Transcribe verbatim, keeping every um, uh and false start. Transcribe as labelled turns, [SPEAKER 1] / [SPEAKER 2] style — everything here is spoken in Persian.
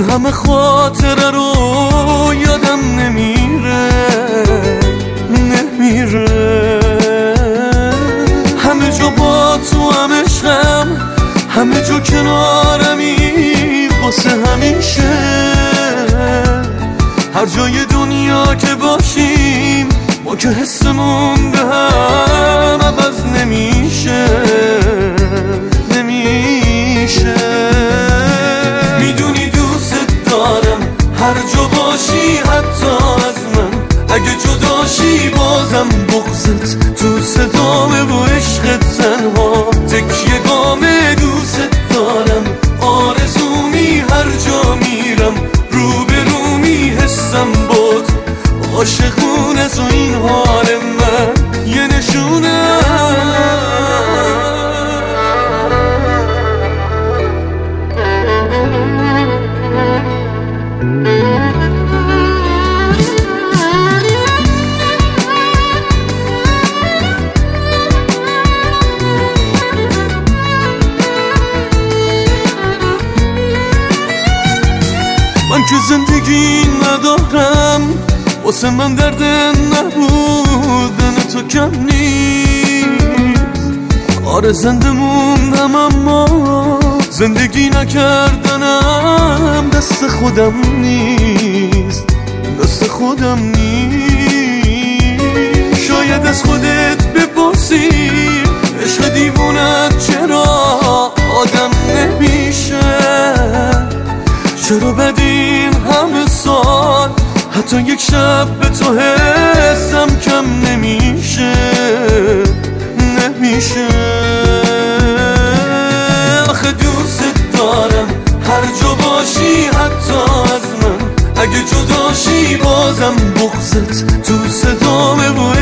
[SPEAKER 1] همه خاطره رو یادم نمیره نمیره همه جا با تو هم عشقم همه جا کنارمی واسه همیشه هر جای دنیا که باشیم ما که حسمون به هم عوض نمیشه نمیشه میدونی دوست دارم هر جا باشی حتی از من اگه جداشی بازم بغضت تو صدامه و عشقت تنها تکیه گامه دوست دارم آرزومی هر جا میرم رو به رومی حسم بود عاشقون از و این حال من یه نشونه من که زندگی ندارم واسه من درد نبودن تو کم نیست آره زنده موندم اما زندگی نکردنم دست خودم نیست دست خودم نیست شاید از خودت بپرسی عشق دیوونت چرا آدم نمیشه چرا بدین همه سال حتی یک شب به تو حسم کم نمیشه نمیشه آخه دوست دارم هر جا باشی حتی از من اگه جداشی بازم بغضت تو صدامه و